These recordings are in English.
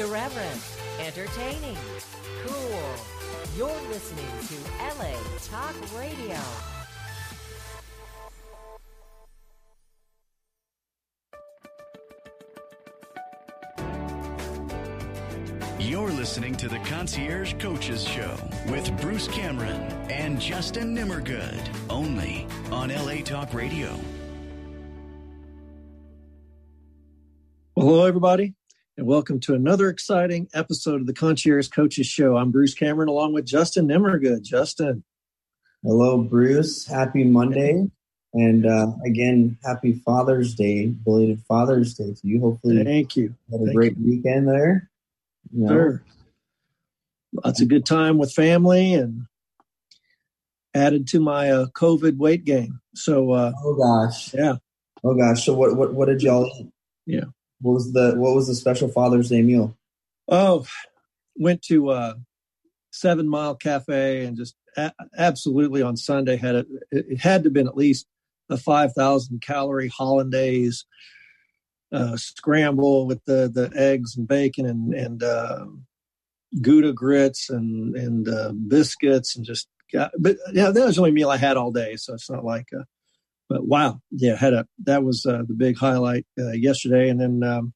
Irreverent, entertaining, cool. You're listening to LA Talk Radio. You're listening to the Concierge Coaches Show with Bruce Cameron and Justin Nimmergood, only on LA Talk Radio. Hello, everybody, and welcome to another exciting episode of the Concierge Coaches Show. I'm Bruce Cameron, along with Justin Nimmergood. Justin. Hello, Bruce. Happy Monday. And again, happy Father's Day, belated Father's Day to you. Hopefully, thank you. Had a great weekend there. You know. Sure. Lots of good time with family and added to my COVID weight gain. So, oh gosh, yeah. Oh gosh. So what did y'all eat? Yeah. What was the special Father's Day meal? Oh, went to 7 Mile Cafe and just absolutely on Sunday it had to have been at least a 5,000 calorie hollandaise scramble with the eggs and bacon and Gouda grits and biscuits and just but yeah, that was the only meal I had all day, so it's not like but wow, yeah, that was the big highlight yesterday. And then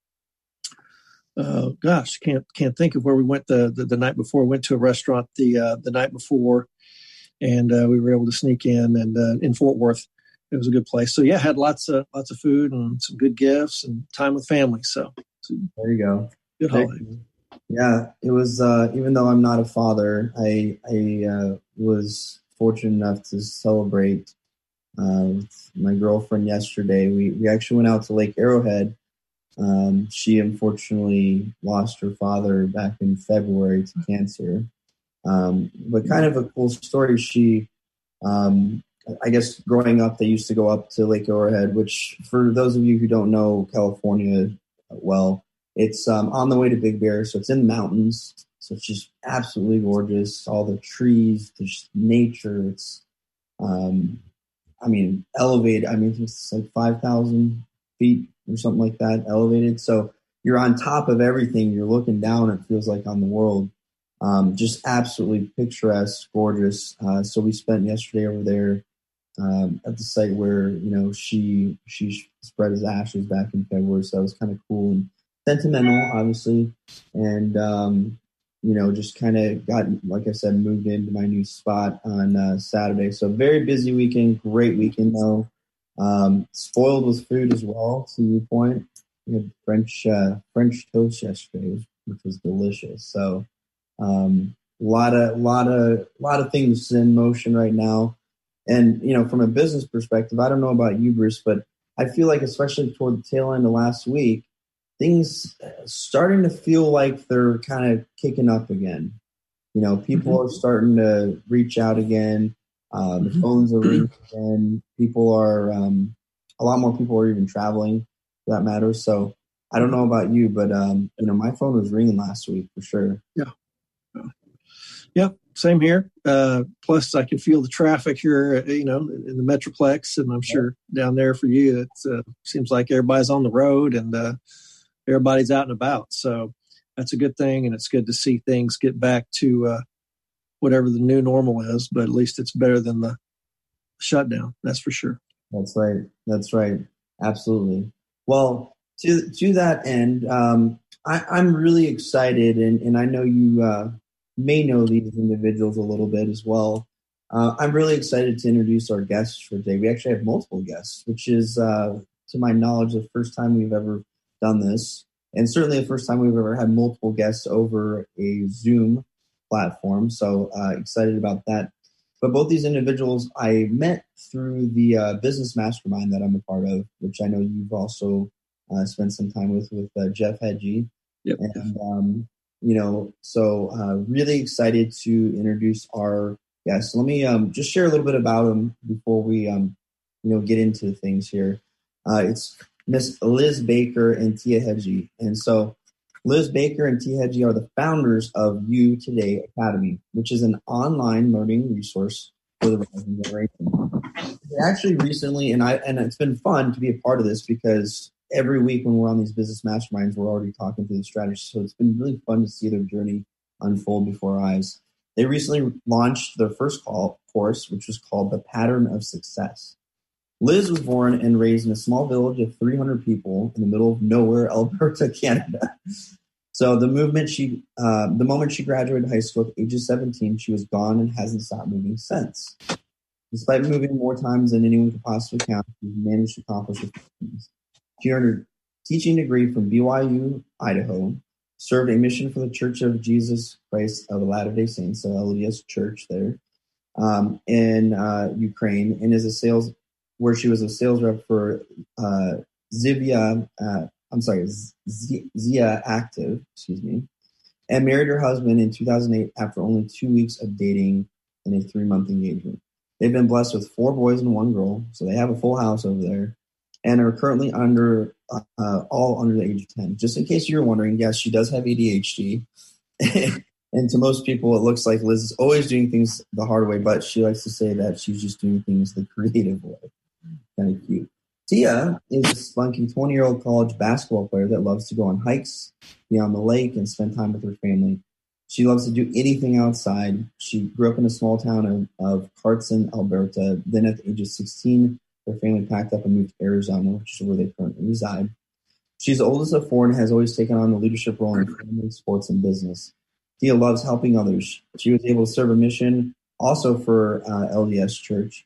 gosh, can't think of where we went the night before. We went to a restaurant the night before, and we were able to sneak in and in Fort Worth. It was a good place. So yeah, had lots of food and some good gifts and time with family. So there you go. Good holiday. Yeah, it was. Even though I'm not a father, I was fortunate enough to celebrate with my girlfriend yesterday. We actually went out to Lake Arrowhead. She unfortunately lost her father back in February to cancer. But kind of a cool story. She, I guess growing up, they used to go up to Lake Arrowhead, which for those of you who don't know California well, it's on the way to Big Bear. So it's in the mountains. So it's just absolutely gorgeous. All the trees, there's nature. It's, elevated. It's like 5,000 feet or something like that, elevated. So you're on top of everything. You're looking down, it feels like, on the world. Just absolutely picturesque, gorgeous. So we spent yesterday over there at the site where, she spread his ashes back in February. So that was kind of cool and sentimental, obviously. And, just kind of got, like I said, moved into my new spot on Saturday. So very busy weekend, great weekend though. Spoiled with food as well, to your point. We had French toast yesterday, which was delicious. So a lot of things in motion right now. And, from a business perspective, I don't know about you, Bruce, but I feel like especially toward the tail end of last week, things starting to feel like they're kind of kicking up again. People are starting to reach out again. The phones are ringing again. People are, a lot more people are even traveling, for that matter. So I don't know about you, but, my phone was ringing last week for sure. Yeah, same here. Plus, I can feel the traffic here, in the Metroplex, and I'm sure down there for you, it seems like everybody's on the road and everybody's out and about. So that's a good thing, and it's good to see things get back to whatever the new normal is, but at least it's better than the shutdown. That's for sure. That's right. Absolutely. Well, to that end, I'm really excited, and I know you may know these individuals a little bit as well. I'm really excited to introduce our guests for today. We actually have multiple guests, which is, to my knowledge, the first time we've ever done this, and certainly the first time we've ever had multiple guests over a Zoom platform. So excited about that. But both these individuals I met through the business mastermind that I'm a part of, which I know you've also spent some time with Jeff Hedgie. Yep. And, so really excited to introduce our guests. Let me just share a little bit about them before we, get into things here. It's Miss Liz Baker and Tia Hedgie. And so Liz Baker and Tia Hedgie are the founders of You Today Academy, which is an online learning resource for the rising generation. They actually recently, and it's been fun to be a part of this because every week when we're on these business masterminds, we're already talking through the strategy. So it's been really fun to see their journey unfold before our eyes. They recently launched their first course, which was called The Pattern of Success. Liz was born and raised in a small village of 300 people in the middle of nowhere, Alberta, Canada. So the moment she graduated high school at the age of 17, she was gone and hasn't stopped moving since. Despite moving more times than anyone could possibly count, she managed to accomplish a few things. She earned her teaching degree from BYU, Idaho, served a mission for the Church of Jesus Christ of Latter-day Saints, so LDS Church there, in Ukraine, and where she was a sales rep for Zia Active, and married her husband in 2008 after only 2 weeks of dating and a 3-month engagement. They've been blessed with 4 boys and 1 girl, so they have a full house over there, and are currently all under the age of 10. Just in case you're wondering, yes, she does have ADHD. And to most people, it looks like Liz is always doing things the hard way, but she likes to say that she's just doing things the creative way. Kind of cute. Tia is a spunky 20-year-old college basketball player that loves to go on hikes, be on the lake, and spend time with her family. She loves to do anything outside. She grew up in a small town of Carson, Alberta. Then at the age of 16, her family packed up and moved to Arizona, which is where they currently reside. She's the oldest of 4 and has always taken on the leadership role in family, sports, and business. Tia loves helping others. She was able to serve a mission also for LDS Church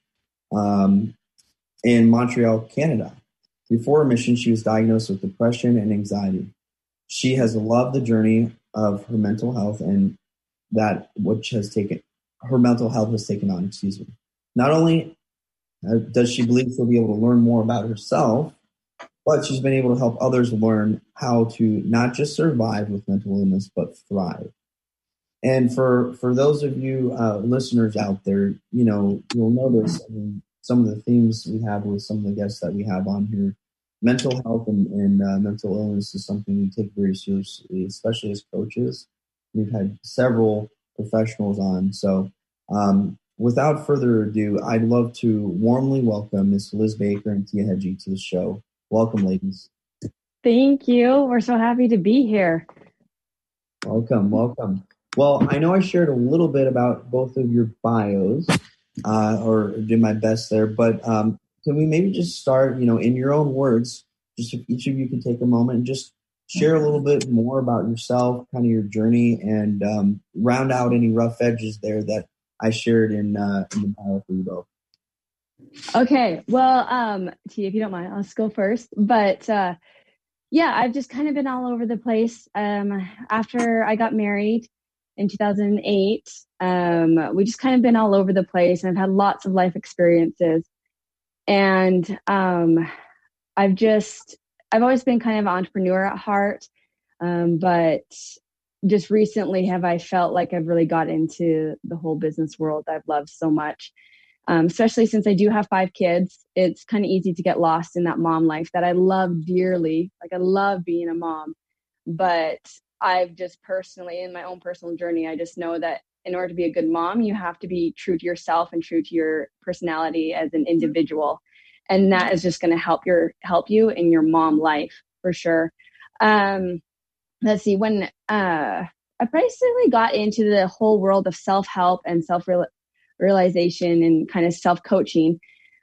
in Montreal, Canada. Before her mission, she was diagnosed with depression and anxiety. She has loved the journey of her mental health and that which has taken her mental health has taken on. Not only does she believe she'll be able to learn more about herself, but she's been able to help others learn how to not just survive with mental illness, but thrive. And for those of you listeners out there, you'll notice some of the themes we have with some of the guests that we have on here. Mental health and mental illness is something we take very seriously, especially as coaches. We've had several professionals on. So without further ado, I'd love to warmly welcome Ms. Liz Baker and Tia Hedgie to the show. Welcome, ladies. Thank you. We're so happy to be here. Welcome. Well, I know I shared a little bit about both of your bios, or did my best there, but can we maybe just start, in your own words, just if each of you can take a moment and just share a little bit more about yourself, kind of your journey, and round out any rough edges there that I shared in the bio for you both. Okay. Well, Tia, if you don't mind, I'll just go first. But I've just kind of been all over the place. After I got married in 2008, we just kind of been all over the place, and I've had lots of life experiences. And I've always been kind of an entrepreneur at heart, but just recently have I felt like I've really got into the whole business world I've loved so much, especially since I do have 5 kids. It's kind of easy to get lost in that mom life that I love dearly. Like, I love being a mom, but I've just personally, in my own personal journey, I just know that in order to be a good mom, you have to be true to yourself and true to your personality as an individual. And that is just going to help you in your mom life for sure. Let's see, when I basically got into the whole world of self-help and self-realization and kind of self-coaching,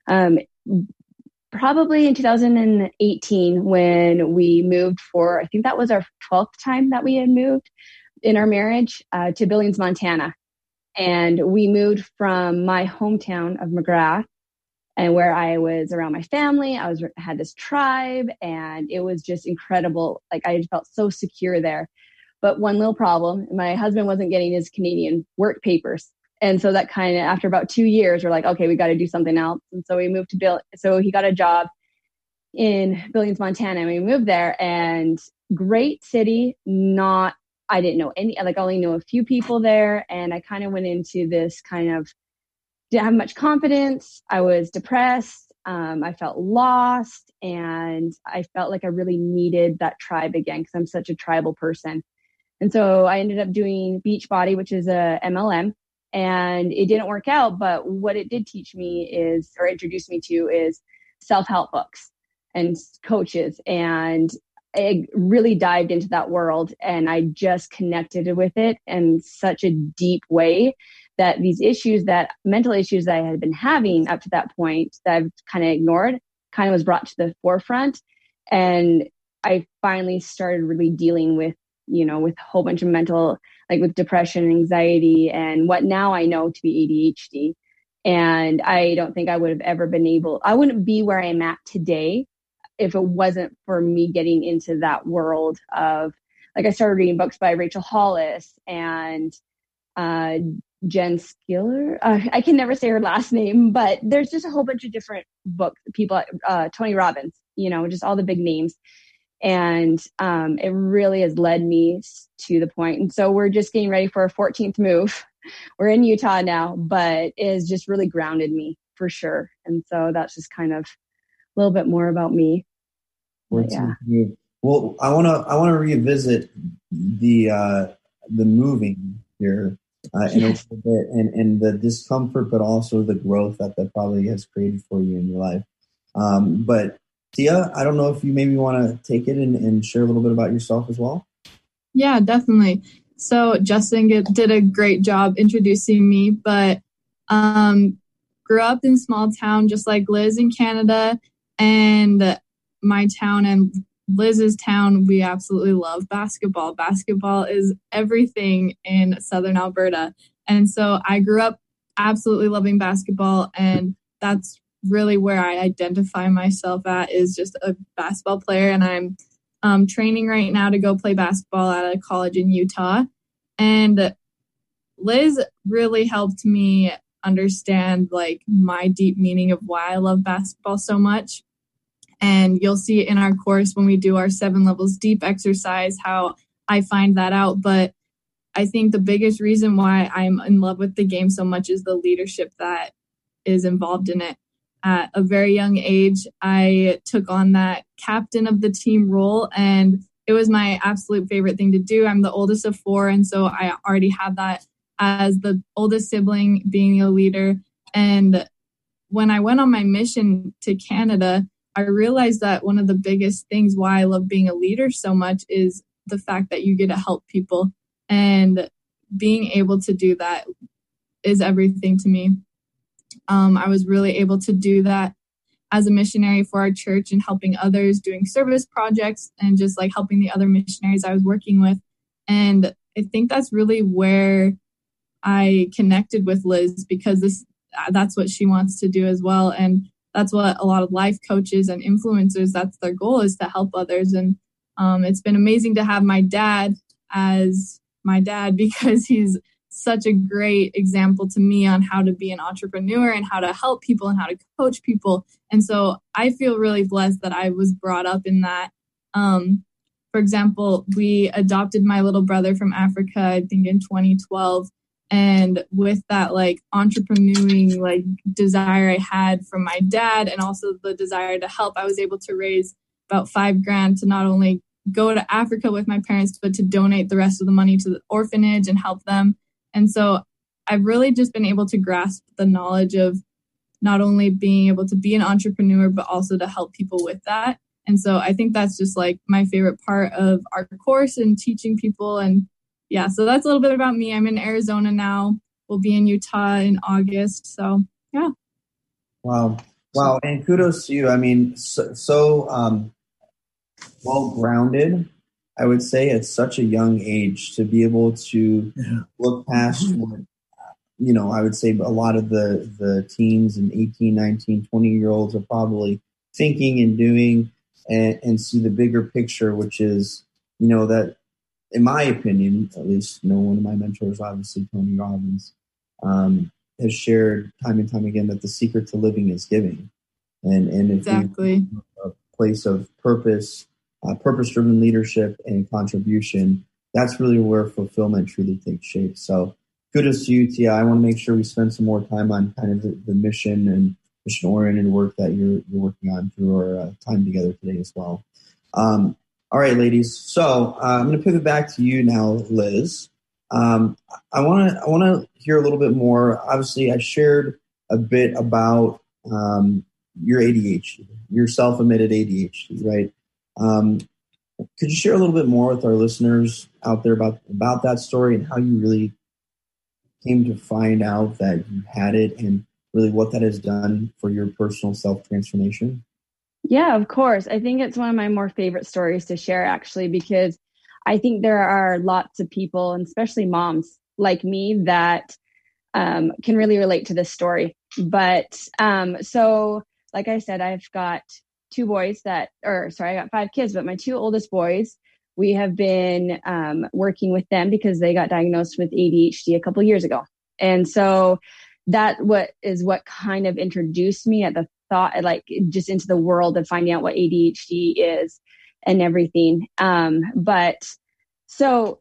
probably in 2018 when we moved I think that was our 12th time that we had moved in our marriage, to Billings, Montana. And we moved from my hometown of McGrath, and where I was around my family. I had this tribe, and it was just incredible. Like, I felt so secure there. But one little problem, my husband wasn't getting his Canadian work papers. And so that kind of, after about 2 years, we're like, okay, we got to do something else. And so we moved to so he got a job in Billings, Montana, and we moved there. And great city, I didn't know I only knew a few people there. And I kind of went into this didn't have much confidence. I was depressed. I felt lost, and I felt like I really needed that tribe again because I'm such a tribal person. And so I ended up doing Beachbody, which is a MLM, and it didn't work out. But what it did teach me introduce me to is self-help books. and coaches. And I really dived into that world, and I just connected with it in such a deep way that these mental issues that I had been having up to that point that I've kind of ignored kind of was brought to the forefront. And I finally started really dealing with, with a whole bunch of mental, like with depression, anxiety, and what now I know to be ADHD. And I don't think I would have ever I wouldn't be where I'm at today if it wasn't for me getting into that world of, like, I started reading books by Rachel Hollis and Jen Skiller. I can never say her last name, but there's just a whole bunch of different books, people, Tony Robbins, just all the big names. And it really has led me to the point. And so we're just getting ready for our 14th move. We're in Utah now, but it has just really grounded me for sure. And so that's just kind of a little bit more about me. Yeah. Well, I want to revisit the moving here in a little bit, and the discomfort, but also the growth that probably has created for you in your life. But Tia, I don't know if you maybe want to take it and share a little bit about yourself as well. Yeah, definitely. So Justin did a great job introducing me, but grew up in small town, just like Liz in Canada, and my town and Liz's town, we absolutely love basketball. Basketball is everything in Southern Alberta. And so I grew up absolutely loving basketball, and that's really where I identify myself at, is just a basketball player. And I'm training right now to go play basketball at a college in Utah. And Liz really helped me understand like my deep meaning of why I love basketball so much. And you'll see in our course when we do our 7 levels deep exercise how I find that out. But I think the biggest reason why I'm in love with the game so much is the leadership that is involved in it. At a very young age, I took on that captain of the team role, and it was my absolute favorite thing to do. I'm the oldest of 4, and so I already had that as the oldest sibling, being a leader. And when I went on my mission to Canada, I realized that one of the biggest things why I love being a leader so much is the fact that you get to help people. And being able to do that is everything to me. I was really able to do that as a missionary for our church and helping others, doing service projects and just like helping the other missionaries I was working with. And I think that's really where I connected with Liz, because that's what she wants to do as well. And that's what a lot of life coaches and influencers, that's their goal, is to help others. And it's been amazing to have my dad as my dad, because he's such a great example to me on how to be an entrepreneur and how to help people and how to coach people. And so I feel really blessed that I was brought up in that. For example, we adopted my little brother from Africa, I think in 2012. And with that like entrepreneuring like desire I had from my dad, and also the desire to help, I was able to raise about $5,000 to not only go to Africa with my parents, but to donate the rest of the money to the orphanage and help them. And so I've really just been able to grasp the knowledge of not only being able to be an entrepreneur, but also to help people with that. And so I think that's just like my favorite part of our course and teaching people. And yeah, so that's a little bit about me. I'm in Arizona now. We'll be in Utah in August. So yeah. Wow. And kudos to you. I mean, so well-grounded, I would say, at such a young age, to be able to look past what, I would say a lot of the teens and 18, 19, 20-year-olds are probably thinking and doing, and see the bigger picture, which is, that, in my opinion, at least, one of my mentors, obviously Tony Robbins, has shared time and time again that the secret to living is giving. And if exactly a place of purpose, purpose-driven leadership and contribution, that's really where fulfillment truly takes shape. So kudos to you, Tia. I want to make sure we spend some more time on kind of the mission and mission-oriented work that you're working on through our time together today as well. All right, ladies. So I'm going to pivot back to you now, Liz. I want to hear a little bit more. Obviously, I shared a bit about your ADHD, your self-admitted ADHD, right? Could you share a little bit more with our listeners out there about that story and how you really came to find out that you had it and really what that has done for your personal self-transformation? Yeah, of course. I think it's one of my more favorite stories to share, actually, because I think there are lots of people, and especially moms like me, that can really relate to this story. But so, like I said, I've got I got 5 kids, but my 2 oldest boys, we have been working with them because they got diagnosed with ADHD a couple years ago. And so what kind of introduced me at the thought, like just into the world of finding out what ADHD is and everything. So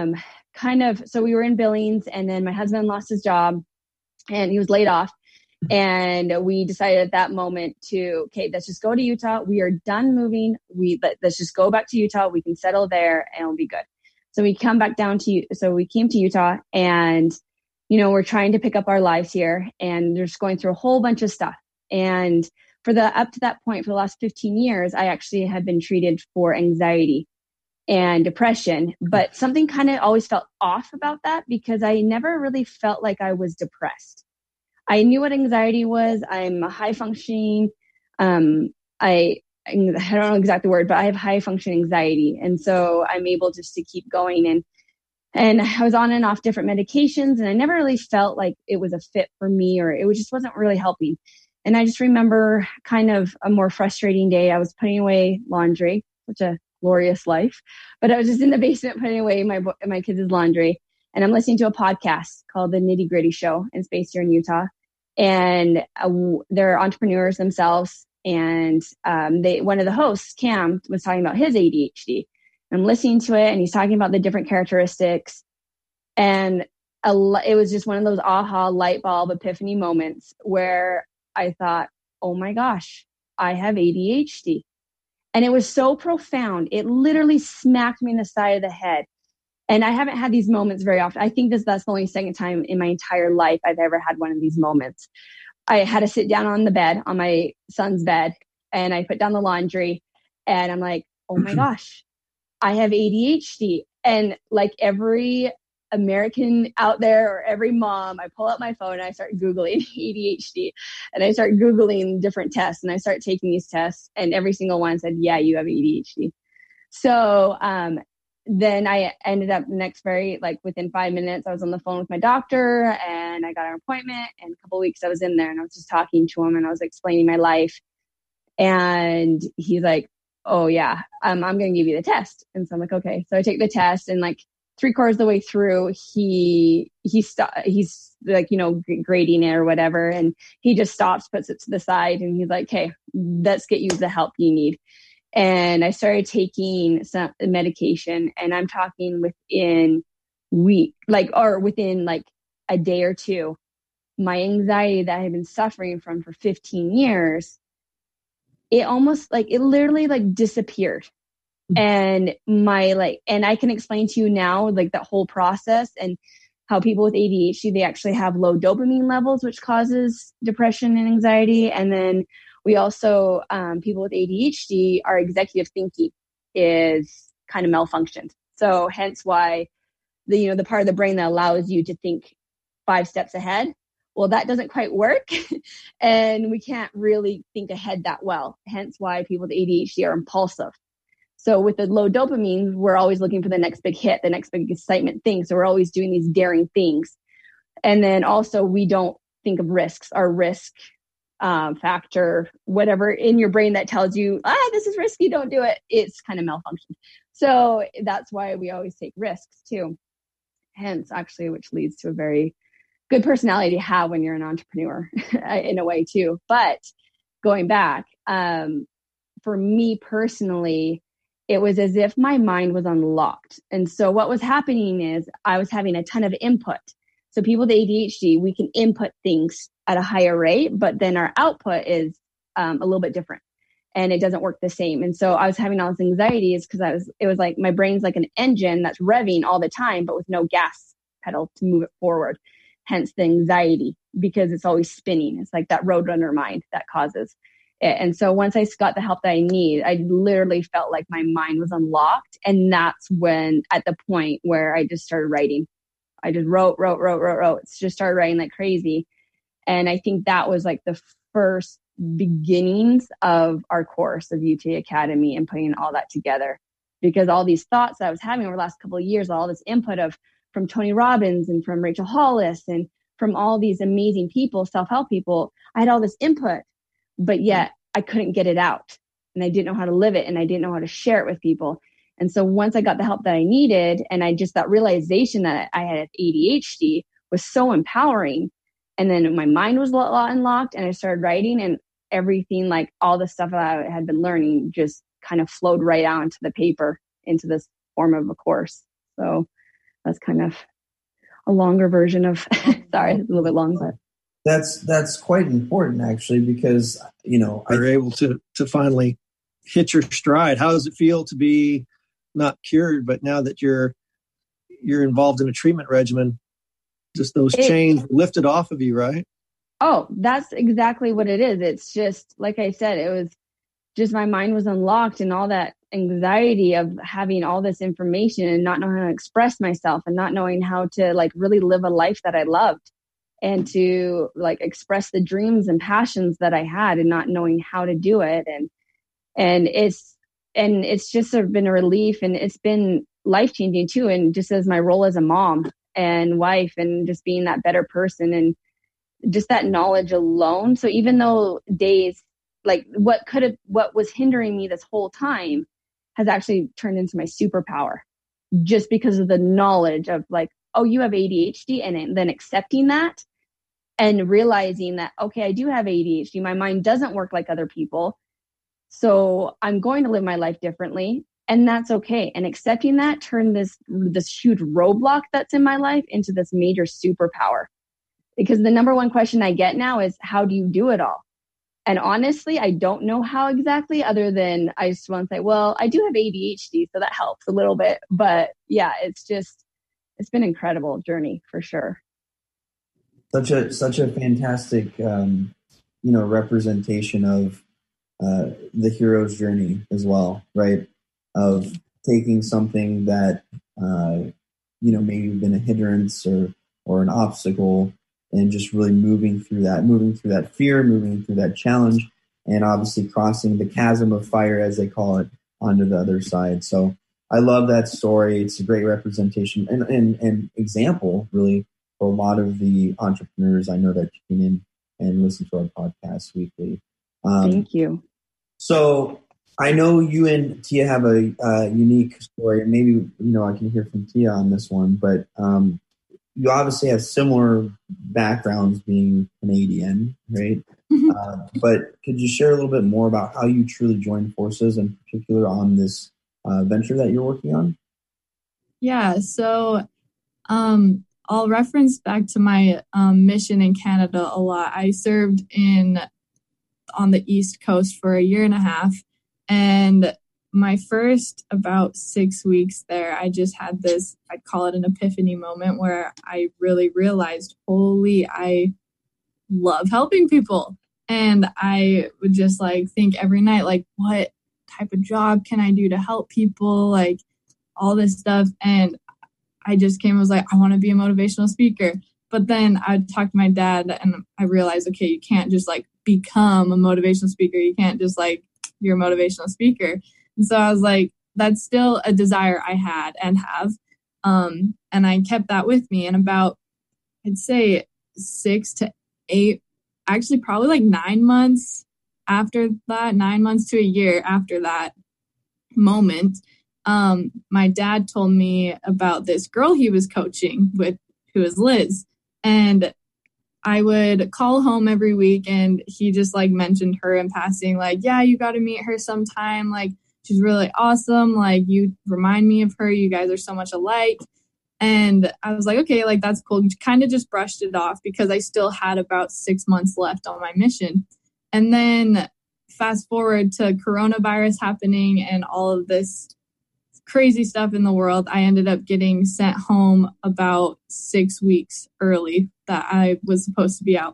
we were in Billings, and then my husband lost his job and he was laid off. And we decided at that moment let's just go to Utah. We are done moving. Let's just go back to Utah. We can settle there and it'll be good. So we came to Utah, and, we're trying to pick up our lives here, and they're just going through a whole bunch of stuff. And up to that point, for the last 15 years, I actually had been treated for anxiety and depression, but something kind of always felt off about that because I never really felt like I was depressed. I knew what anxiety was. I'm a high functioning, I don't know exactly the word, but I have high functioning anxiety. And so I'm able just to keep going. And I was on and off different medications, and I never really felt like it was a fit for me, or it just wasn't really helping. And I just remember kind of a more frustrating day. I was putting away laundry, such a glorious life, but I was just in the basement putting away my kids' laundry, and I'm listening to a podcast called The Nitty Gritty Show. It's based here in Utah, and they're entrepreneurs themselves. And one of the hosts, Cam, was talking about his ADHD. I'm listening to it, and he's talking about the different characteristics, and it was just one of those aha light bulb epiphany moments where I thought, oh my gosh, I have ADHD. And it was so profound. It literally smacked me in the side of the head. And I haven't had these moments very often. I think that's the only second time in my entire life I've ever had one of these moments. I had to sit down on my son's bed, and I put down the laundry, and I'm like, oh my gosh, I have ADHD. And like every American out there, or every mom, I pull out my phone and I start Googling ADHD, and I start Googling different tests, and I start taking these tests, and every single one said, yeah, you have ADHD. So then I ended up within 5 minutes, I was on the phone with my doctor, and I got an appointment, and a couple of weeks I was in there, and I was just talking to him, and I was explaining my life. And he's like, oh yeah, I'm going to give you the test. And so I'm like, okay. So I take the test, and like 3/4 of the way through, he's like, grading it or whatever. And he just stops, puts it to the side, and he's like, okay, let's get you the help you need. And I started taking some medication, and I'm talking within a day or two, my anxiety that I had been suffering from for 15 years, it literally disappeared. And and I can explain to you now, that whole process, and how people with ADHD, they actually have low dopamine levels, which causes depression and anxiety. And then we also, people with ADHD, our executive thinking is kind of malfunctioned. So hence why the part of the brain that allows you to think 5 steps ahead, well, that doesn't quite work. And we can't really think ahead that well. Hence why people with ADHD are impulsive. So with the low dopamine, we're always looking for the next big hit, the next big excitement thing. So we're always doing these daring things. And then also we don't think of risks. Our risk factor, whatever in your brain that tells you, this is risky, don't do it, it's kind of malfunctioned. So that's why we always take risks too. Hence, actually, which leads to a very good personality to have when you're an entrepreneur in a way too. But going back, for me personally, it was as if my mind was unlocked. And so what was happening is I was having a ton of input. So people with ADHD, we can input things at a higher rate, but then our output is a little bit different, and it doesn't work the same. And so I was having all this anxieties because it was like my brain's like an engine that's revving all the time, but with no gas pedal to move it forward. Hence the anxiety, because it's always spinning. It's like that roadrunner mind that causes. And so once I got the help that I need, I literally felt like my mind was unlocked. And that's when, at the point where I just started writing. I just wrote. Just started writing like crazy. And I think that was like the first beginnings of our course of UTA Academy and putting all that together. Because all these thoughts that I was having over the last couple of years, all this input from Tony Robbins and from Rachel Hollis and from all these amazing people, self-help people, I had all this input, but yet I couldn't get it out and I didn't know how to live it and I didn't know how to share it with people. And so once I got the help that I needed and that realization that I had ADHD was so empowering. And then my mind was unlocked and I started writing, and everything, like all the stuff that I had been learning just kind of flowed right out into the paper, into this form of a course. So that's kind of a longer version of, sorry, it's a little bit long, but. That's quite important, actually, because, you're able to finally hit your stride. How does it feel to be not cured, but now that you're involved in a treatment regimen, just those chains lifted off of you, right? Oh, that's exactly what it is. It's just, like I said, it was just my mind was unlocked, and all that anxiety of having all this information and not knowing how to express myself and not knowing how to like really live a life that I loved and to like express the dreams and passions that I had and not knowing how to do it. And it's just been a relief, and it's been life-changing too. And just as my role as a mom and wife and just being that better person and just that knowledge alone. So even though days like what was hindering me this whole time has actually turned into my superpower, just because of the knowledge of like, oh, you have ADHD, and then accepting that and realizing that, okay, I do have ADHD. My mind doesn't work like other people. So I'm going to live my life differently, and that's okay. And accepting that turned this huge roadblock that's in my life into this major superpower. Because the number one question I get now is, how do you do it all? And honestly, I don't know how exactly, other than I just want to say, well, I do have ADHD, so that helps a little bit. But yeah, it's been an incredible journey for sure. Such a fantastic, representation of the hero's journey as well, right? Of taking something that, maybe been a hindrance or an obstacle, and just really moving through that fear, moving through that challenge, and obviously crossing the chasm of fire, as they call it, onto the other side. So I love that story. It's a great representation and example, really, for a lot of the entrepreneurs I know that tune in and listen to our podcast weekly. Thank you. So I know you and Tia have a unique story, and maybe, I can hear from Tia on this one, but you obviously have similar backgrounds being Canadian, right? But could you share a little bit more about how you truly joined forces, in particular on this venture that you're working on? Yeah, so I'll reference back to my mission in Canada a lot. I served on the East Coast for 1.5 years, and my first about 6 weeks there, I just had this, I'd call it an epiphany moment, where I really realized, holy, I love helping people. And I would just like think every night, like, what type of job can I do to help people? Like all this stuff. And I just was like, I want to be a motivational speaker. But then I'd talk to my dad, and I realized, okay, you can't just like become a motivational speaker. You can't just like, you're a motivational speaker. And so I was like, that's still a desire I had and have. And I kept that with me. And about, I'd say 6 to 8, actually probably like 9 months after that, 9 months to a year after that moment, my dad told me about this girl he was coaching with, who is Liz. And I would call home every week, and he just like mentioned her in passing, like, yeah, you got to meet her sometime. Like, she's really awesome. Like, you remind me of her. You guys are so much alike. And I was like, okay, like, that's cool. Kind of just brushed it off because I still had about 6 months left on my mission. And then fast forward to coronavirus happening and all of this crazy stuff in the world, I ended up getting sent home about 6 weeks early that I was supposed to be out.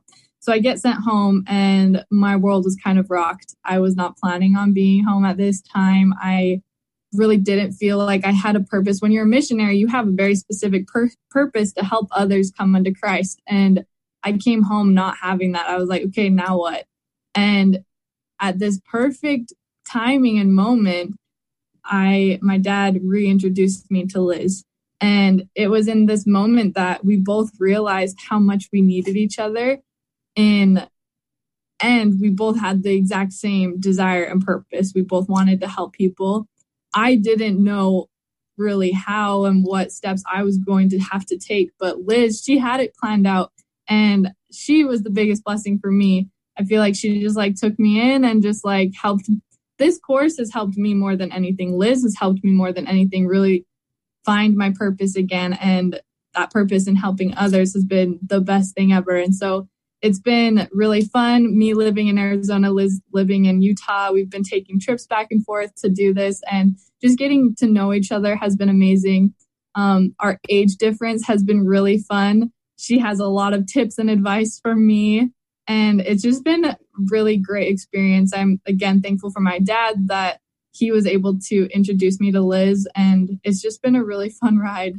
So I get sent home and my world was kind of rocked. I was not planning on being home at this time. I really didn't feel like I had a purpose. When you're a missionary, you have a very specific purpose to help others come unto Christ. And I came home not having that. I was like, okay, now what? And at this perfect timing and moment, my dad reintroduced me to Liz. And it was in this moment that we both realized how much we needed each other. And we both had the exact same desire and purpose. We both wanted to help people. I didn't know really how and what steps I was going to have to take, but Liz, she had it planned out, and she was the biggest blessing for me. I feel like she just like took me in and just like helped. This course has helped me more than anything. Liz has helped me more than anything really find my purpose again, and that purpose in helping others has been the best thing ever. And so it's been really fun, me living in Arizona, Liz living in Utah. We've been taking trips back and forth to do this, and just getting to know each other has been amazing. Our age difference has been really fun. She has a lot of tips and advice for me, and it's just been a really great experience. I'm, again, thankful for my dad that he was able to introduce me to Liz, and it's just been a really fun ride.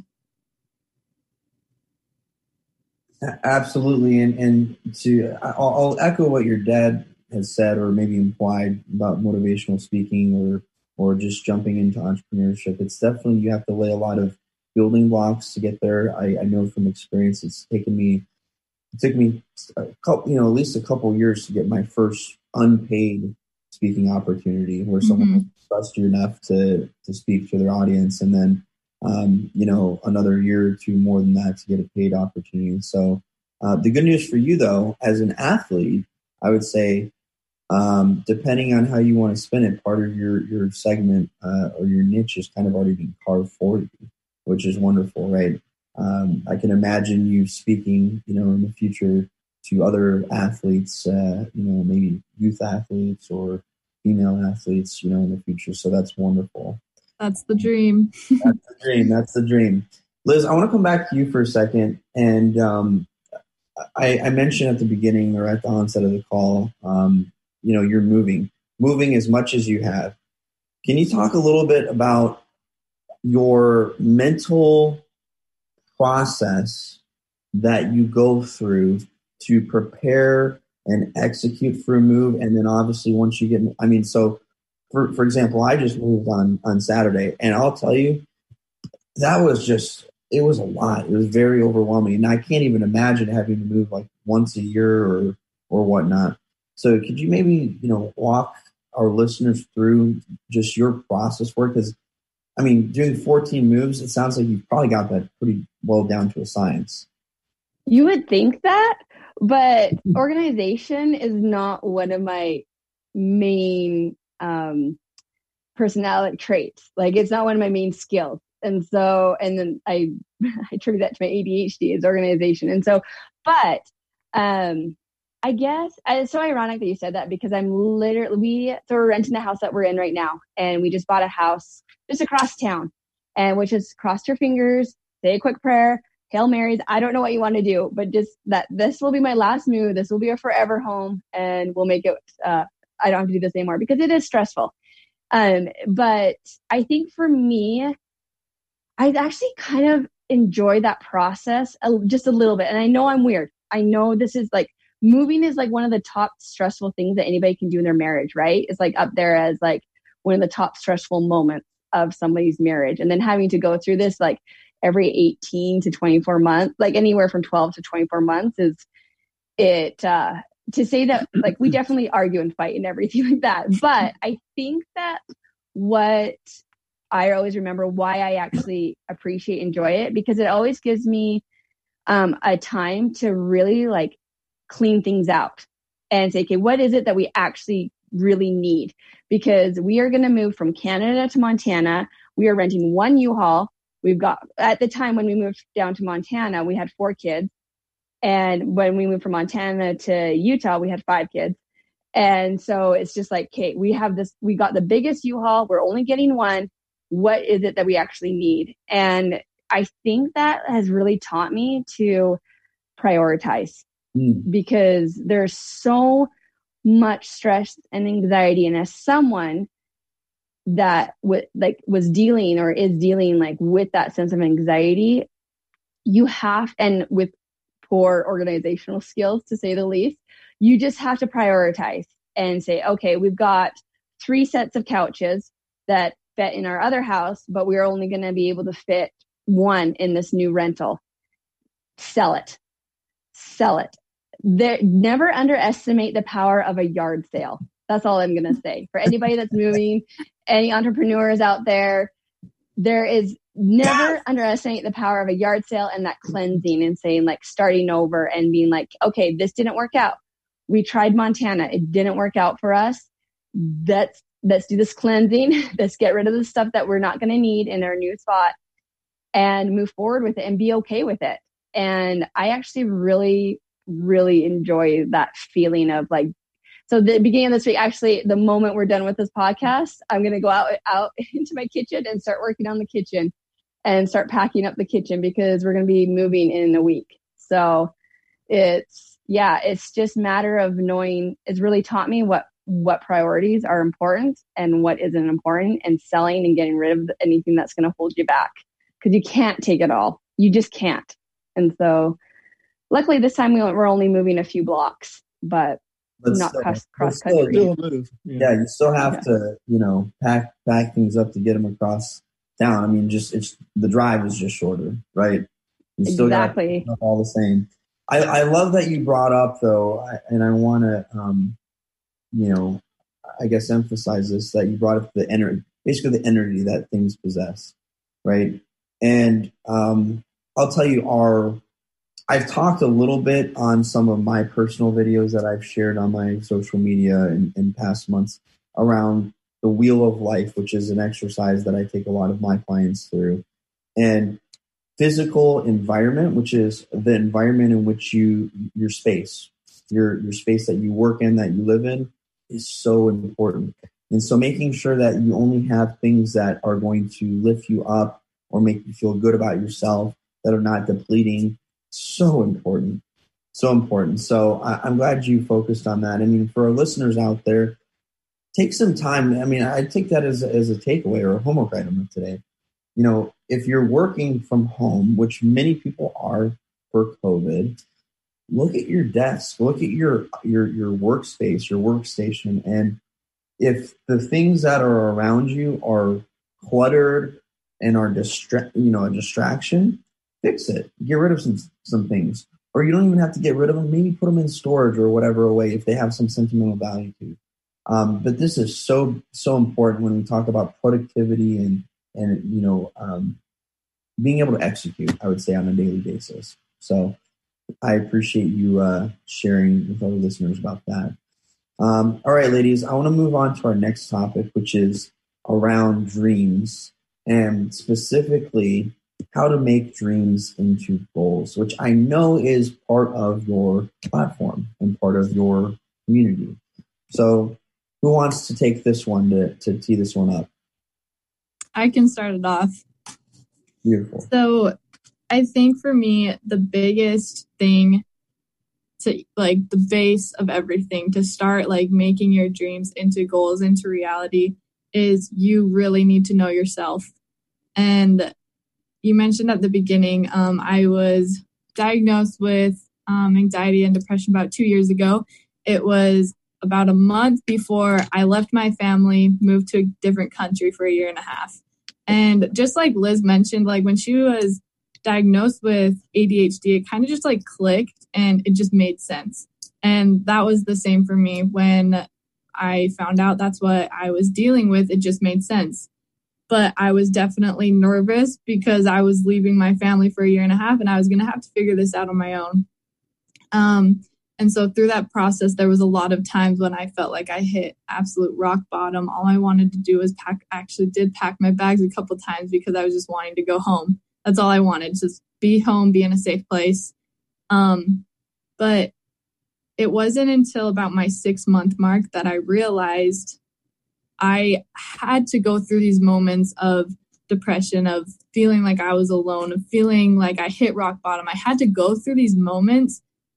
Absolutely. And I'll echo what your dad has said, or maybe implied, about motivational speaking or just jumping into entrepreneurship. It's definitely, you have to lay a lot of building blocks to get there. I know from experience, it took me a couple, at least a couple of years to get my first unpaid speaking opportunity, where someone trusts you enough to speak to their audience, and then another year or two more than that to get a paid opportunity. So the good news for you, though, as an athlete, I would say, depending on how you want to spin it, part of your segment or your niche is kind of already been carved for you, which is wonderful, right? I can imagine you speaking, in the future to other athletes, maybe youth athletes or female athletes, in the future. So that's wonderful. That's the dream. That's the dream. Liz, I want to come back to you for a second. And I mentioned at the beginning or at the onset of the call, you're moving as much as you have. Can you talk a little bit about your mental process that you go through to prepare and execute for a move? And then obviously once you get, so for example, I just moved on Saturday, and I'll tell you, that was it was a lot. It was very overwhelming. And I can't even imagine having to move like once a year or whatnot. So could you maybe, walk our listeners through just your process for it? Because, doing 14 moves, it sounds like you've probably got that pretty well down to a science. You would think that, but organization is not one of my main personality traits. Like, it's not one of my main skills. And then I attribute that to my ADHD is organization. And so, but I guess it's so ironic that you said that, because we're renting the house that we're in right now. And we just bought a house just across town, and which is cross your fingers, say a quick prayer, Hail Marys. I don't know what you want to do, but just that this will be my last move. This will be a forever home, and we'll make it, I don't have to do this anymore, because it is stressful. But I think for me, I actually kind of enjoy that process just a little bit. And I know I'm weird. I know this is like, moving is like one of the top stressful things that anybody can do in their marriage, right? It's like up there as like one of the top stressful moments of somebody's marriage. And then having to go through this like every 18 to 24 months, like anywhere from 12 to 24 months to say that, like, we definitely argue and fight and everything like that. But I think that what I always remember why I actually appreciate, enjoy it, because it always gives me a time to really like clean things out and say, okay, what is it that we actually really need? Because we are going to move from Canada to Montana. We are renting one U-Haul. We've got, at the time when we moved down to Montana, we had 4 kids. And when we moved from Montana to Utah, we had 5 kids. And so it's just like, okay, we got the biggest U-Haul. We're only getting one. What is it that we actually need? And I think that has really taught me to prioritize. because there's so much stress and anxiety. And as someone that was dealing or is dealing like with that sense of anxiety, you have, and with poor organizational skills, to say the least, you just have to prioritize and say, okay, we've got 3 sets of couches that fit in our other house, but we're only going to be able to fit 1 in this new rental. Sell it. Never underestimate the power of a yard sale. That's all I'm going to say. For anybody that's moving, any entrepreneurs out there, there is never underestimate the power of a yard sale and that cleansing and saying, like, starting over and being like, okay, this didn't work out. We tried Montana. It didn't work out for us. Let's do this cleansing. Let's get rid of the stuff that we're not going to need in our new spot and move forward with it and be okay with it. And I actually really, really enjoy that feeling of like, so the beginning of this week, actually, the moment we're done with this podcast, I'm going to go out into my kitchen and start working on the kitchen and start packing up the kitchen because we're going to be moving in a week. So it's just a matter of knowing. It's really taught me what priorities are important and what isn't important, and selling and getting rid of anything that's going to hold you back, because you can't take it all. You just can't. And so luckily this time we're only moving a few blocks, but not cross country. Yeah, you still have to, pack things up to get them across town. I mean, the drive is just shorter, right? You still got all the same. I love that you brought up though, and I want to, I guess emphasize this, that you brought up the energy, basically the energy that things possess, right? And I'll tell you, I've talked a little bit on some of my personal videos that I've shared on my social media in past months around the Wheel of Life, which is an exercise that I take a lot of my clients through. And physical environment, which is the environment in which your space that you work in, that you live in, is so important. And so making sure that you only have things that are going to lift you up or make you feel good about yourself, that are not depleting, so important. So I'm glad you focused on that. I mean, for our listeners out there, take some time. I mean, I take that as a takeaway or a homework item of today. If you're working from home, which many people are for COVID, look at your desk, look at your workspace, your workstation. And if the things that are around you are cluttered and are a distraction, fix it. Get rid of some things. Or you don't even have to get rid of them. Maybe put them in storage or whatever away if they have some sentimental value to you. But this is so important when we talk about productivity and being able to execute, I would say, on a daily basis. So I appreciate you sharing with our listeners about that. All right, ladies, I want to move on to our next topic, which is around dreams, and specifically how to make dreams into goals, which I know is part of your platform and part of your community. So who wants to take this one to tee this one up? I can start it off. Beautiful. So I think for me, the biggest thing to like the base of everything to start like making your dreams into goals, into reality, is you really need to know yourself. And you mentioned at the beginning, I was diagnosed with anxiety and depression about 2 years ago. It was about a month before I left my family, moved to a different country for 1.5 years. And just like Liz mentioned, like when she was diagnosed with ADHD, it kind of just like clicked and it just made sense. And that was the same for me when I found out that's what I was dealing with. It just made sense. But I was definitely nervous because I was leaving my family for 1.5 years and I was going to have to figure this out on my own. And so through that process, there was a lot of times when I felt like I hit absolute rock bottom. All I wanted to do was pack my bags a couple times because I was just wanting to go home. That's all I wanted, just be home, be in a safe place. But it wasn't until about my 6-month mark that I realized I had to go through these moments of depression, of feeling like I was alone, of feeling like I hit rock bottom. I had to go through these moments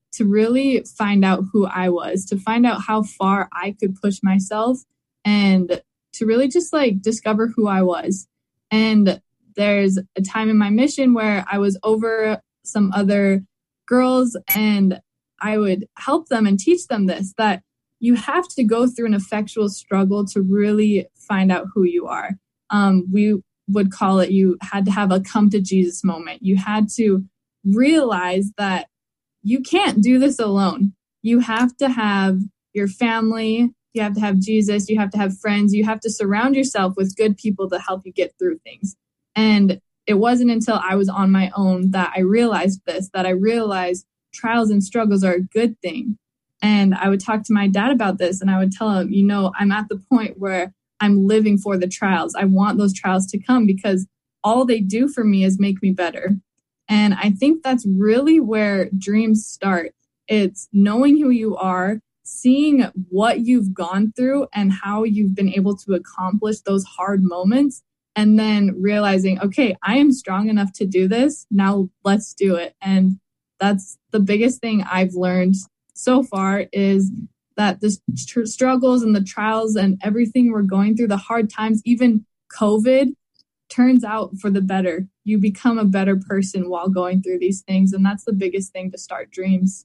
to really find out who I was, to find out how far I could push myself, and to really just like discover who I was. And there's a time in my mission where I was over some other girls and I would help them and teach them this, that you have to go through an effectual struggle to really find out who you are. We would call it, you had to have a come to Jesus moment. You had to realize that you can't do this alone. You have to have your family, you have to have Jesus, you have to have friends, you have to surround yourself with good people to help you get through things. And it wasn't until I was on my own that I realized this, that I realized trials and struggles are a good thing. And I would talk to my dad about this and I would tell him, I'm at the point where I'm living for the trials. I want those trials to come because all they do for me is make me better. And I think that's really where dreams start. It's knowing who you are, seeing what you've gone through and how you've been able to accomplish those hard moments, and then realizing, okay, I am strong enough to do this. Now let's do it. And that's the biggest thing I've learned so far, is that the struggles and the trials and everything we're going through, the hard times, even COVID, turns out for the better. You become a better person while going through these things. And that's the biggest thing to start dreams.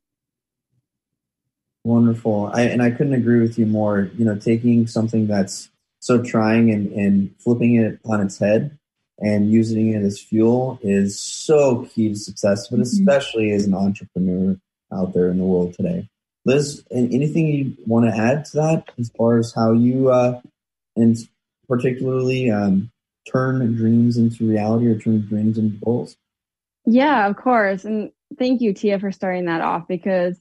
Wonderful. I couldn't agree with you more. Taking something that's so trying and flipping it on its head and using it as fuel is so key to success, but especially as an entrepreneur out there in the world today. Liz, anything you want to add to that as far as how you, and particularly turn dreams into reality or turn dreams into goals? Yeah, of course. And thank you, Tia, for starting that off, because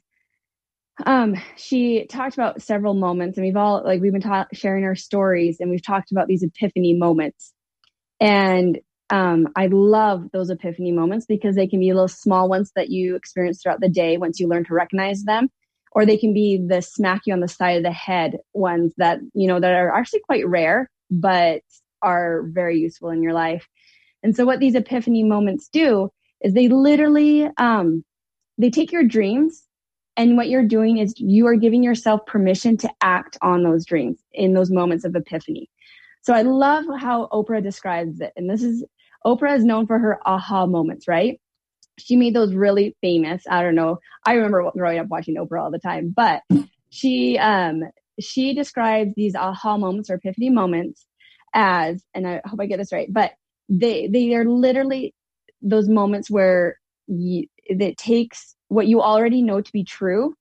she talked about several moments, and we've been sharing our stories, and we've talked about these epiphany moments. And I love those epiphany moments because they can be little small ones that you experience throughout the day once you learn to recognize them, or they can be the smack you on the side of the head ones that, that are actually quite rare, but are very useful in your life. And so what these epiphany moments do is they literally, they take your dreams, and what you're doing is you are giving yourself permission to act on those dreams in those moments of epiphany. So I love how Oprah describes it. And Oprah is known for her aha moments, right? She made those really famous. I don't know. I remember growing up watching Oprah all the time, but she describes these aha moments or epiphany moments as, and I hope I get this right, but they are literally those moments where it takes what you already know to be true,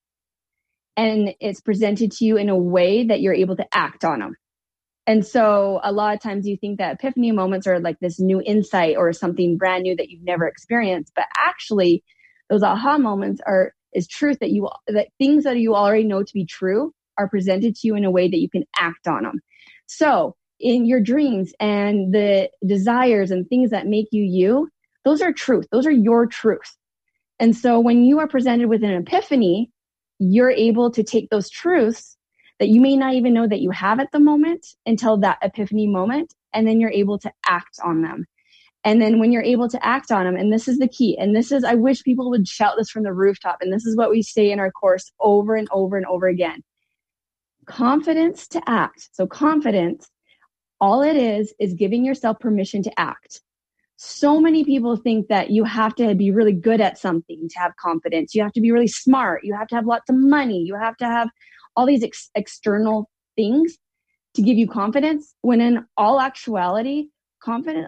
and it's presented to you in a way that you're able to act on them. And so a lot of times you think that epiphany moments are like this new insight or something brand new that you've never experienced, but actually those aha moments is truth that things that you already know to be true are presented to you in a way that you can act on them. So in your dreams and the desires and things that make you, those are truth. Those are your truth. And so when you are presented with an epiphany, you're able to take those truths that you may not even know that you have at the moment until that epiphany moment, and then you're able to act on them. And then when you're able to act on them, and this is the key, and I wish people would shout this from the rooftop, and this is what we say in our course over and over and over again. Confidence to act. So confidence, all it is giving yourself permission to act. So many people think that you have to be really good at something to have confidence. You have to be really smart. You have to have lots of money. You have to have all these external things to give you confidence, when in all actuality, confidence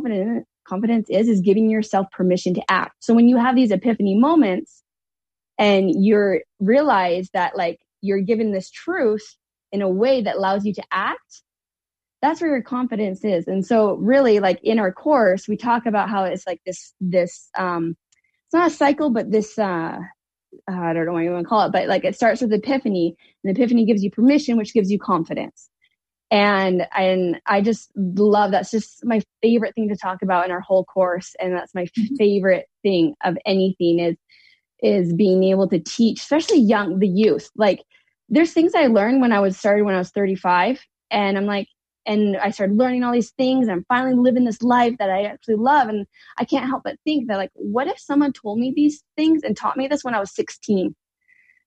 is giving yourself permission to act. So when you have these epiphany moments and you realize that like you're given this truth in a way that allows you to act, that's where your confidence is. And so really, like in our course, we talk about how it's like this it's not a cycle, but this I don't know what you want to call it, but like it starts with epiphany, and epiphany gives you permission, which gives you confidence. And I just love, that's just my favorite thing to talk about in our whole course. And that's my favorite thing of anything is being able to teach, especially the youth. Like there's things I learned when I was 35, and I'm like, and I started learning all these things, and I'm finally living this life that I actually love. And I can't help but think that, like, what if someone told me these things and taught me this when I was 16?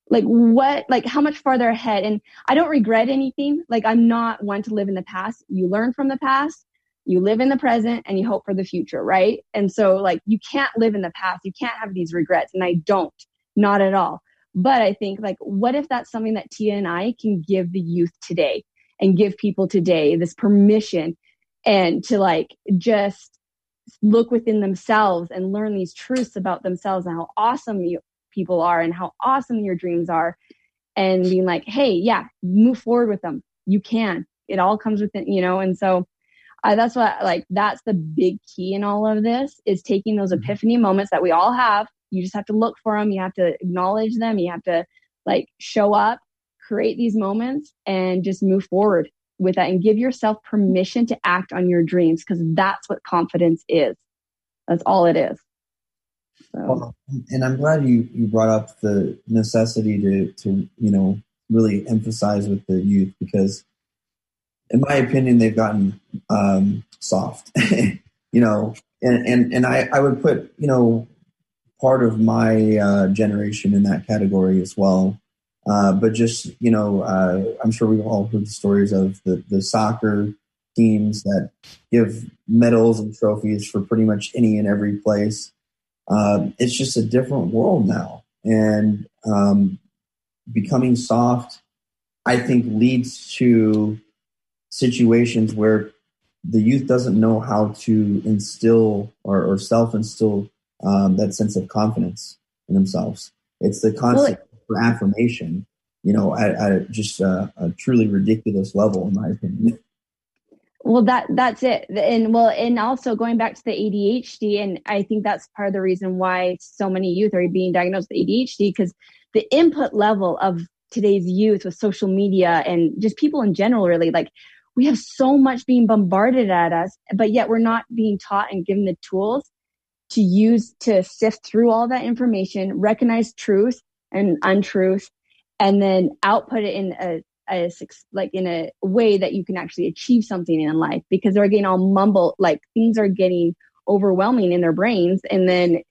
like what, like how much farther ahead. And I don't regret anything. Like I'm not one to live in the past. You learn from the past, you live in the present, and you hope for the future. Right. And so like, you can't live in the past. You can't have these regrets. And I don't, not at all. But I think like, what if that's something that Tia and I can give the youth today and give people today this permission and to like, just look within themselves and learn these truths about themselves and how awesome people are and how awesome your dreams are, and being like, hey, yeah, move forward with them. You can. It all comes within, and so that's what, like, that's the big key in all of this, is taking those epiphany moments that we all have. You just have to look for them. You have to acknowledge them. You have to like show up, create these moments, and just move forward with that and give yourself permission to act on your dreams, because that's what confidence is. That's all it is. So. Well, and I'm glad you brought up the necessity to really emphasize with the youth, because in my opinion, they've gotten soft, and I would put, part of my generation in that category as well. But just, I'm sure we've all heard the stories of the soccer teams that give medals and trophies for pretty much any and every place. It's just a different world now. And becoming soft, I think, leads to situations where the youth doesn't know how to instill or self-instill that sense of confidence in themselves. It's the concept for affirmation, at just a truly ridiculous level, in my opinion. Well, that's it. And also going back to the ADHD, and I think that's part of the reason why so many youth are being diagnosed with ADHD, because the input level of today's youth with social media and just people in general, really, like, we have so much being bombarded at us, but yet we're not being taught and given the tools to use to sift through all that information, recognize truth and untruth, and then output it in a way that you can actually achieve something in life, because they're getting all mumbled, like things are getting overwhelming in their brains. And then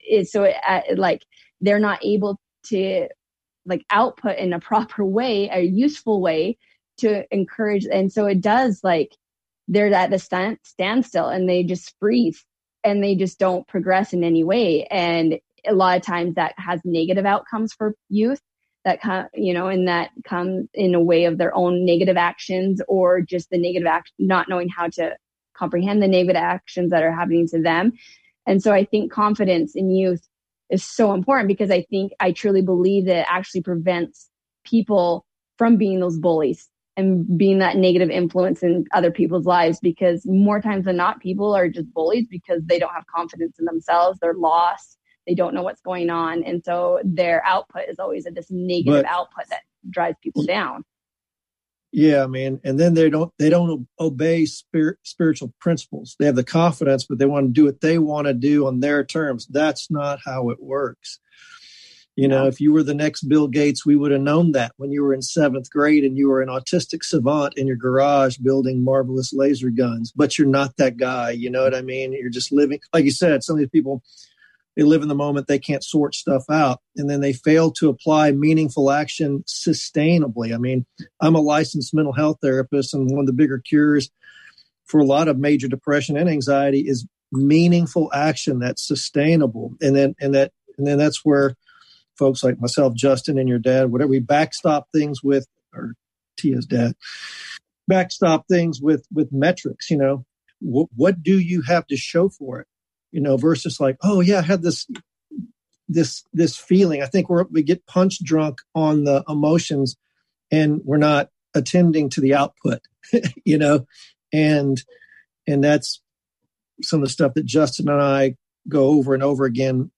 they're not able to like output in a proper way, a useful way to encourage. And so it does, like, they're at the standstill and they just freeze and they just don't progress in any way. And a lot of times that has negative outcomes for youth that and that comes in a way of their own negative actions, or just the negative action, not knowing how to comprehend the negative actions that are happening to them. And so I think confidence in youth is so important, because I truly believe that it actually prevents people from being those bullies and being that negative influence in other people's lives, because more times than not, people are just bullies because they don't have confidence in themselves. They're lost. They don't know what's going on. And so their output is always this negative output that drives people down. Yeah, man. And then they don't obey spiritual principles. They have the confidence, but they want to do what they want to do on their terms. That's not how it works. If you were the next Bill Gates, we would have known that when you were in 7th grade and you were an autistic savant in your garage building marvelous laser guns. But you're not that guy. You know what I mean? You're just living, like you said, some of these people, they live in the moment, they can't sort stuff out, and then they fail to apply meaningful action sustainably. I mean, I'm a licensed mental health therapist, and one of the bigger cures for a lot of major depression and anxiety is meaningful action that's sustainable. And then that's where folks like myself, Justin, and your dad, whatever, we backstop things with, or Tia's dad, backstop things with metrics. What do you have to show for it? Versus like, oh yeah, I had this feeling. I think we get punch drunk on the emotions, and we're not attending to the output, and that's some of the stuff that Justin and I go over and over again.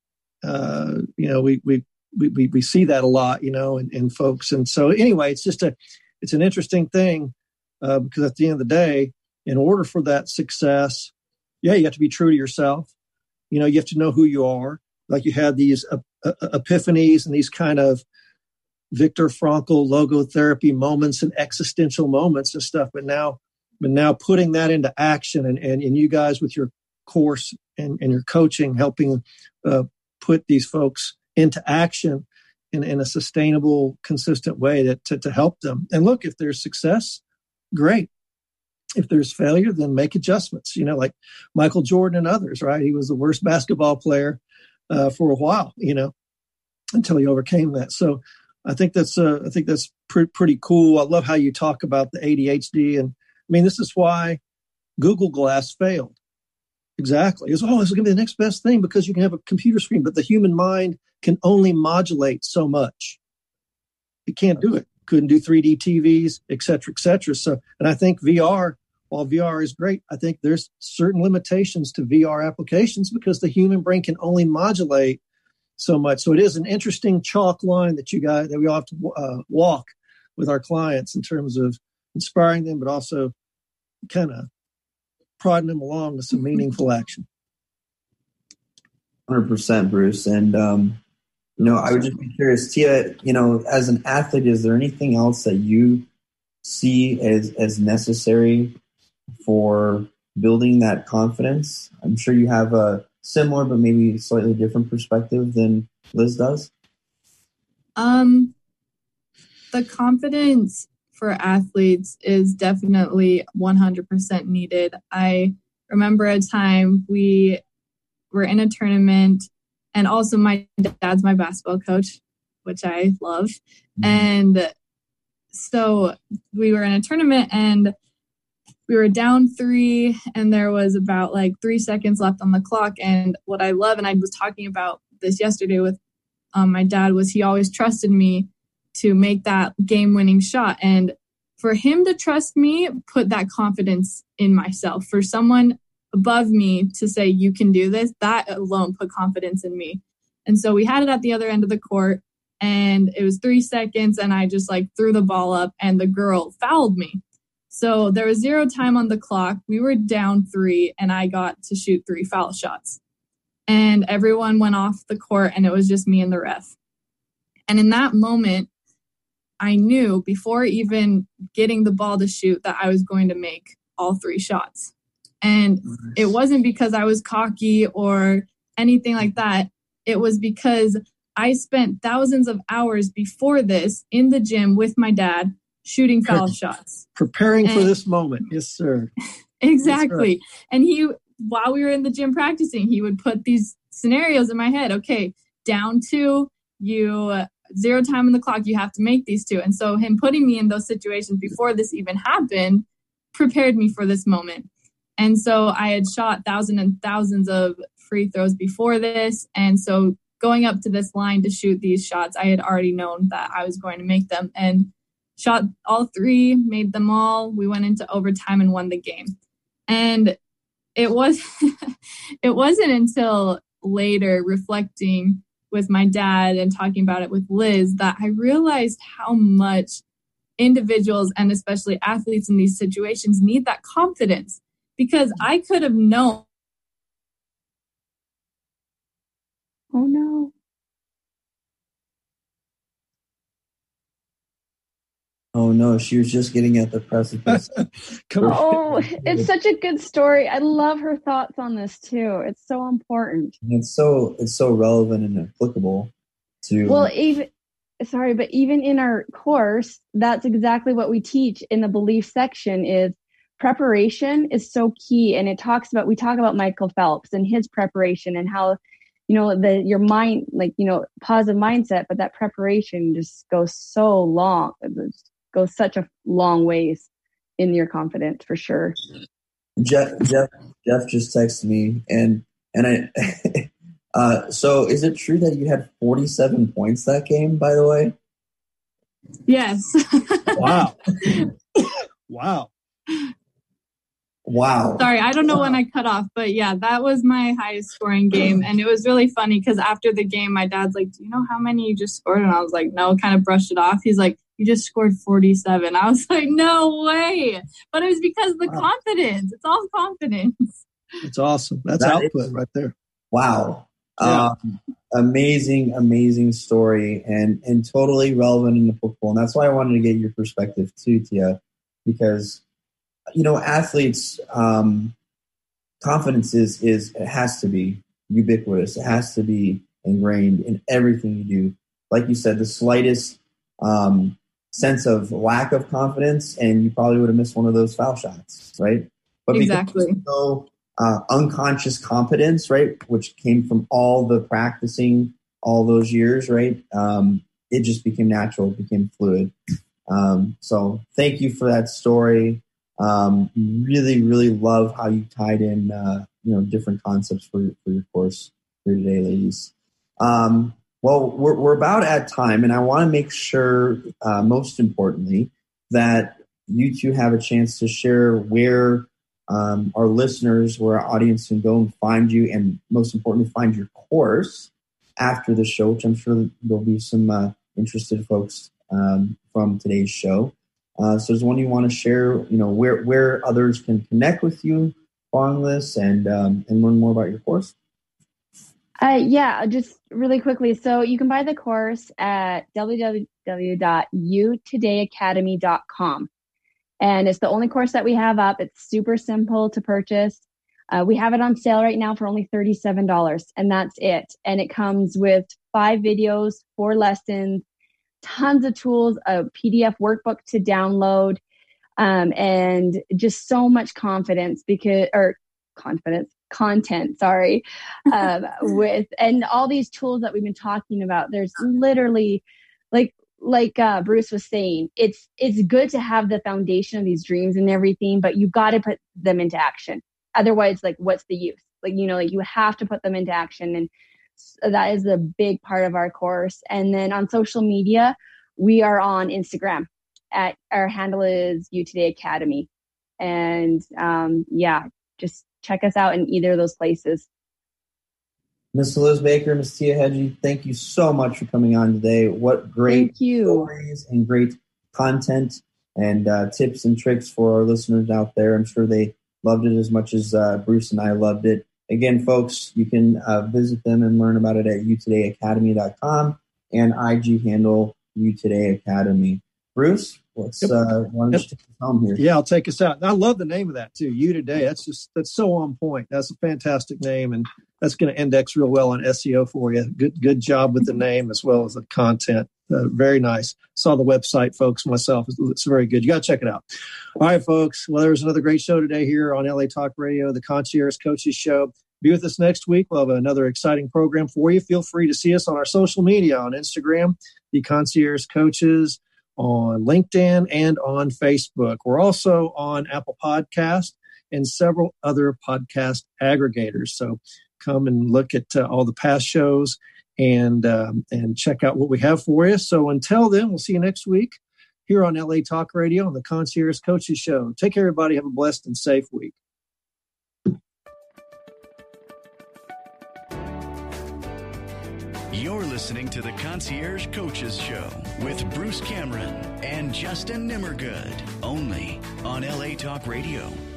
We see that a lot, in folks. And so anyway, it's an interesting thing, because at the end of the day, in order for that success, you have to be true to yourself. You have to know who you are. Like, you had these epiphanies and these kind of Viktor Frankl logotherapy moments and existential moments and stuff. But now putting that into action, and you guys with your course and your coaching, helping put these folks into action, in a sustainable, consistent way to help them. And look, if there's success, great. If there's failure, then make adjustments. Like Michael Jordan and others, right? He was the worst basketball player for a while, until he overcame that. So I think that's pretty cool. I love how you talk about the ADHD, and I mean, this is why Google Glass failed. Exactly. It's going to be the next best thing because you can have a computer screen, but the human mind can only modulate so much. It can't do it. Couldn't do 3D TVs, et cetera, et cetera. So, and I think VR, while VR is great, I think there's certain limitations to VR applications because the human brain can only modulate so much. So it is an interesting chalk line that we all have to walk with our clients in terms of inspiring them, but also kind of prodding them along with some meaningful action. 100%, Bruce. And, I would just be curious, Tia, as an athlete, is there anything else that you see as necessary for building that confidence? I'm sure you have a similar but maybe slightly different perspective than Liz does. The confidence for athletes is definitely 100% needed. I remember a time we were in a tournament, and also my dad's my basketball coach, which I love. And so we were in a tournament and we were down 3 and there was about 3 seconds left on the clock. And what I love, and I was talking about this yesterday with my dad, was he always trusted me to make that game-winning shot. And for him to trust me, put that confidence in myself. For someone above me to say, you can do this, that alone put confidence in me. And so we had it at the other end of the court, and it was 3 seconds, and I just threw the ball up, and the girl fouled me. So there was 0 time on the clock. We were down 3, and I got to shoot 3 foul shots. And everyone went off the court, and it was just me and the ref. And in that moment, I knew before even getting the ball to shoot that I was going to make all 3 shots. And it wasn't because I was cocky or anything like that. It was because I spent thousands of hours before this in the gym with my dad shooting foul shots. Preparing for this moment. Yes, sir. Exactly. Right. And while we were in the gym practicing, he would put these scenarios in my head. Okay, down 2, 0 time on the clock, you have to make these 2. And so him putting me in those situations before this even happened prepared me for this moment. And so I had shot thousands and thousands of free throws before this. And so going up to this line to shoot these shots, I had already known that I was going to make them, and shot all 3, made them all. We went into overtime and won the game. And it wasn't until later, reflecting with my dad and talking about it with Liz, that I realized how much individuals and especially athletes in these situations need that confidence. Because I could have known. Oh, no. Oh, no. She was just getting at the precipice. Oh, it's such a good story. I love her thoughts on this, too. It's so important. And it's so relevant and applicable to. Well, even in our course, that's exactly what we teach in the belief section is preparation is so key. And we talk about Michael Phelps and his preparation and how, your mind, positive mindset, but that preparation just goes so long, goes such a long ways in your confidence for sure. Jeff just texted me and I, so is it true that you had 47 points that game, by the way? Yes. Wow. Wow. Wow. Sorry, I don't know when I cut off, but yeah, that was my highest scoring game. And it was really funny because after the game, my dad's like, do you know how many you just scored? And I was like, no, kind of brushed it off. He's like, you just scored 47. I was like, no way. But it was because of the confidence. It's all confidence. It's awesome. That's output right there. Wow. Yeah. Amazing story and totally relevant in the football. And that's why I wanted to get your perspective too, Tia, because athletes, confidence is it has to be ubiquitous. It has to be ingrained in everything you do. like you said, the slightest sense of lack of confidence, and you probably would have missed one of those foul shots, right? But exactly. Because unconscious competence, right, which came from all the practicing all those years, right, it just became natural, it became fluid. So thank you for that story. Really, really love how you tied in, different concepts for your course here today, ladies. Well, we're about at time, and I want to make sure, most importantly, that you two have a chance to share where our listeners, where our audience can go and find you, and most importantly, find your course after the show, which I'm sure there'll be some interested folks from today's show. So is one you want to share, where others can connect with you following this and learn more about your course? Yeah, just really quickly. So you can buy the course at www.utodayacademy.com. And it's the only course that we have up. It's super simple to purchase. We have it on sale right now for only $37, and that's it. And it comes with 5 videos, 4 lessons, tons of tools, a PDF workbook to download, and just so much content, with, and all these tools that we've been talking about. There's literally like Bruce was saying, it's good to have the foundation of these dreams and everything, but you got to put them into action. Otherwise, what's the use? You have to put them into action. And that is a big part of our course. And then on social media, we are on Instagram. Our handle is U Today Academy. And just check us out in either of those places. Ms. Liz Baker, Ms. Tia Hedgie, thank you so much for coming on today. What great stories and great content and tips and tricks for our listeners out there. I'm sure they loved it as much as Bruce and I loved it. Again, folks, you can visit them and learn about it at utodayacademy.com and IG handle utodayacademy. Bruce, why don't you take us home here? Yeah, I'll take us out. And I love the name of that too. You Today. That's so on point. That's a fantastic name, and that's going to index real well on SEO for you. Good job with the name as well as the content. Very nice. Saw the website, folks, myself. It's very good. You got to check it out. All right, folks. Well, there was another great show today here on LA Talk Radio, the Concierge Coaches Show. Be with us next week. We'll have another exciting program for you. Feel free to see us on our social media, on Instagram, the Concierge Coaches, on LinkedIn, and on Facebook. We're also on Apple Podcast and several other podcast aggregators. So come and look at all the past shows and check out what we have for you. So until then, we'll see you next week here on LA Talk Radio on the Concierge Coaches Show. Take care, everybody. Have a blessed and safe week. You're listening to the Concierge Coaches Show with Bruce Cameron and Justin Nimmergood, only on LA Talk Radio.